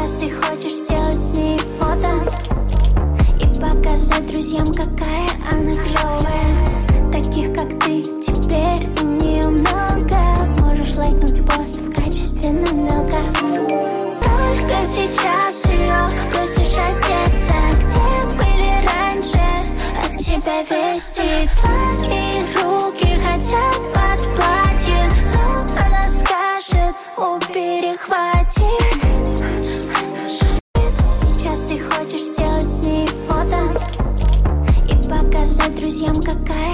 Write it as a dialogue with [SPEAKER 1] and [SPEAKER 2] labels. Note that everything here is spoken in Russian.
[SPEAKER 1] Сейчас ты хочешь сделать с ней фото и показать друзьям, какая она клевая. Таких, как ты, теперь у нее много. Можешь лайкнуть пост в качестве намека. Только сейчас ее просишь раздеться. Где были раньше? От тебя вести. Твои руки хотят под платье, но она скажет: убери, хватит. Сейчас ты хочешь сделать с ней фото и показать друзьям, какая